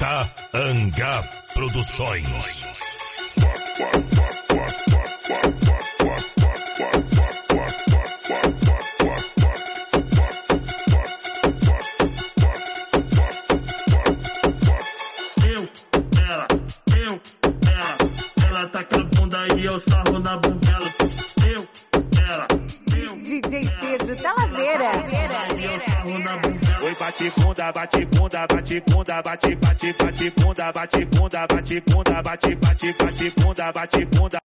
Apresenta Anga Produções. Ela tá com a bunda e eu sarro na bundela. DJ Pedro Talaveira. Oi, bate bunda, bate bunda, bate bunda, bate bunda, bate bunda, bate bunda, bate bunda, bate bunda, bate bunda.